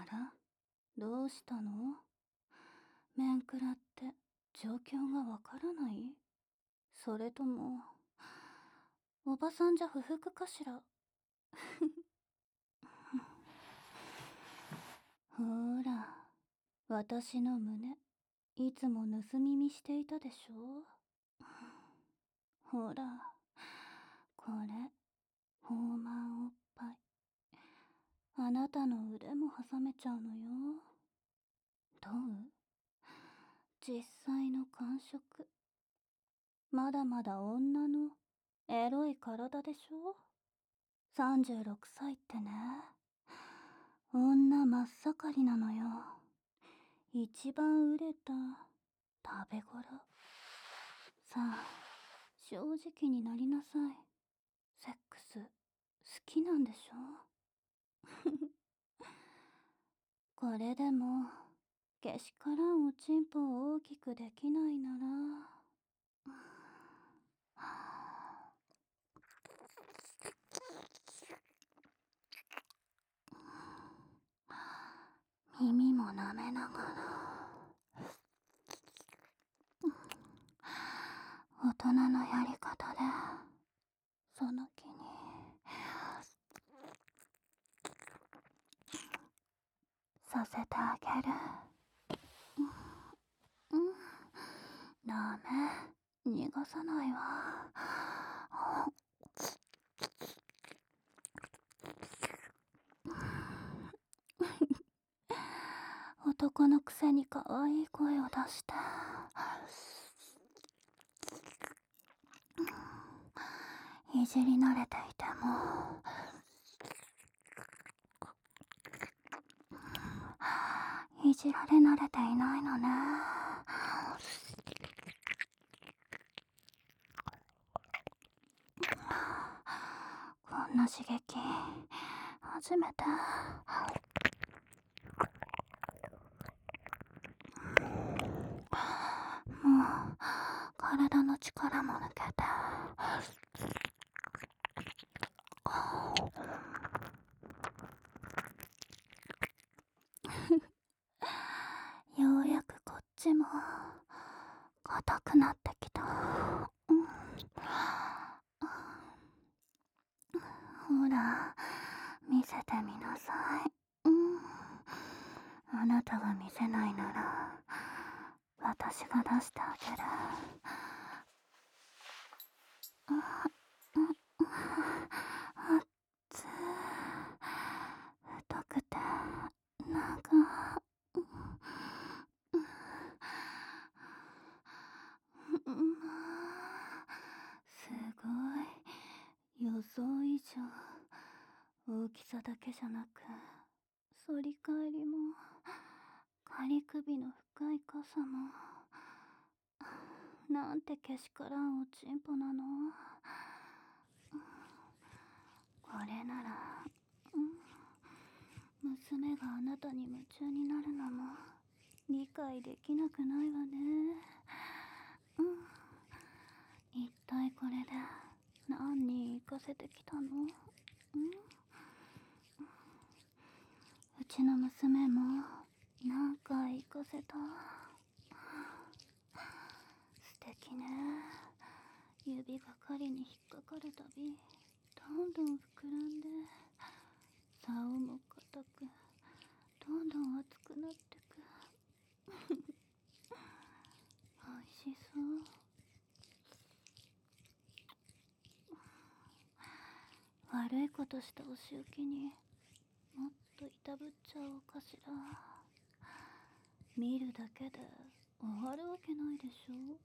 ら、どうしたの？面食らって状況がわからない？それとも、おばさんじゃ不服かしら？ほーら、私の胸、いつも盗み見していたでしょ？ほら、これ、豊満おっぱい。あなたの腕も挟めちゃうのよ。どう？実際の感触。まだまだ女のエロい体でしょ？ 36 歳ってね。女真っ盛りなのよ。一番売れた食べ頃。さあ、正直になりなさい。セックス、好きなんでしょ？これでも、けしからんおちんぽを大きくできないなら、耳も舐めながら、大人のやり方で、その気に、させてあげる。うん、ダメ、逃がさないわ。男のくせに可愛い声を出して、いじり慣れていても、いじられ慣れていないのね。こんな刺激、初めて。もう、体の力も抜けて。ようやくこっちも、硬くなってきた。ほら、見せてみなさい。あなたが見せないなら、私が出してあげる。あっつー、太くて、長、すごい。予想以上。大きさだけじゃなく、反り返りも、仮首の深い傘も、なんてけしからんおちんぽなの。これなら、娘があなたに夢中になるのも理解できなくないわね。一体これで何人行かせてきたの？うちの娘も何回行かせた？素敵ね。指が針に引っかかるたびどんどん膨らんで、竿も硬くどんどん熱くなってく。おいしそう。悪いことしたお仕置きにもっといたぶっちゃおうかしら。見るだけで終わるわけないでしょ。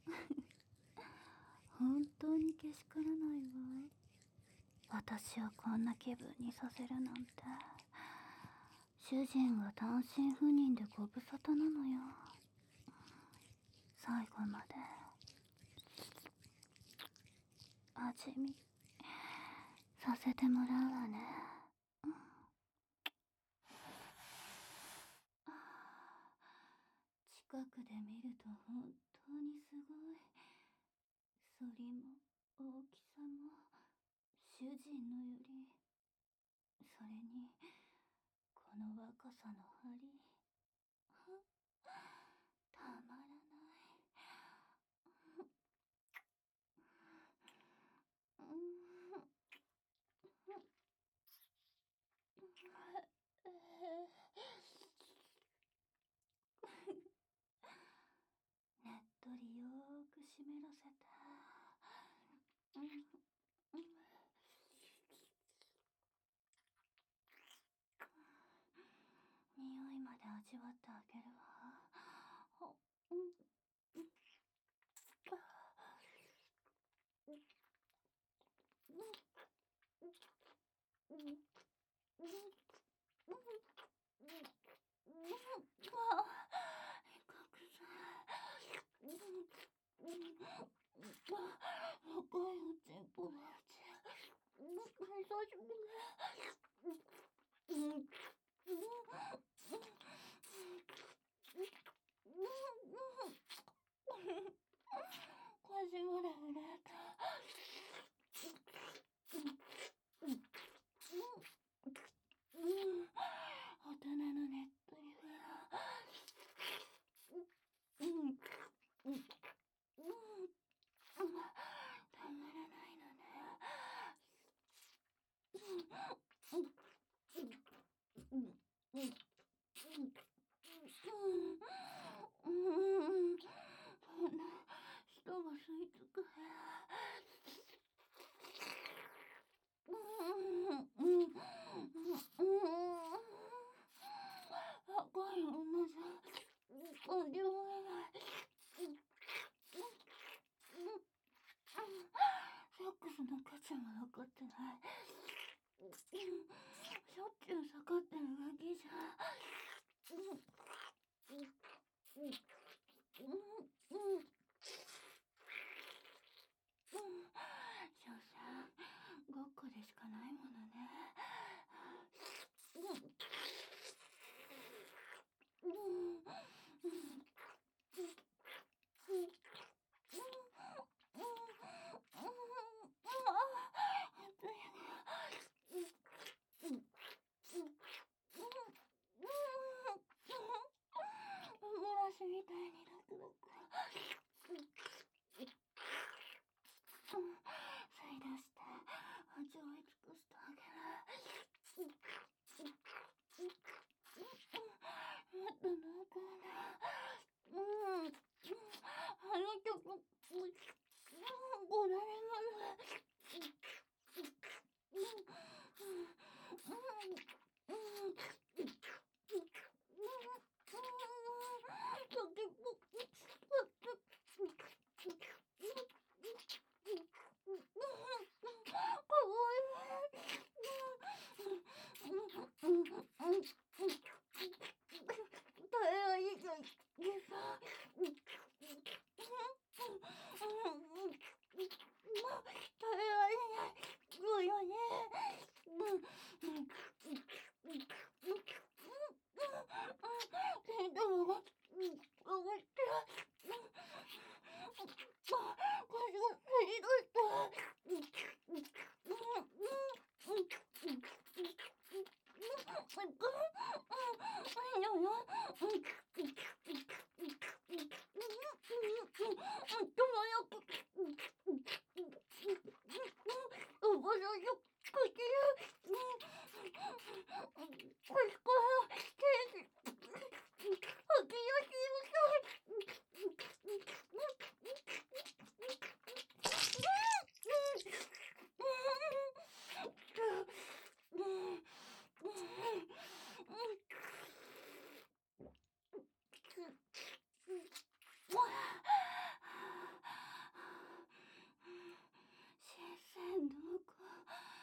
本当にけしからないわ。私をこんな気分にさせるなんて。主人が単身赴任でご無沙汰なのよ。最後まで味見させてもらうわね。近くで見ると本当にすごい。反りも大きさも主人のより、それにこのわ若さの張り、たまらない。ねっとりよーく湿らせて、匂いまで味わってあげるわ。赤いおちんぽのうち、久しぶり。腰まで震えた。大人のねっとりが。たまらないのね。そんな人が吸い付く部屋。赤い女じゃ感じられない。セックスの価値も分かってない。しょっちゅう盛ってるガキじゃ。所詮ごっこでしかないものね。ブラシみたいにラクラク。吸い出して味わい尽くしてあげる。もっと濃厚な。あの曲、これが新鮮度濃厚。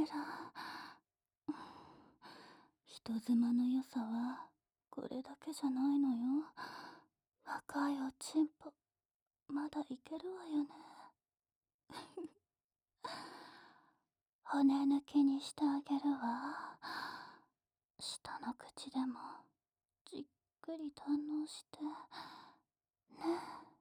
ら。人妻の良さはこれだけじゃないのよ。若いおちんぽ、まだいけるわよね。骨抜きにしてあげるわ。下の口でもじっくり堪能してね。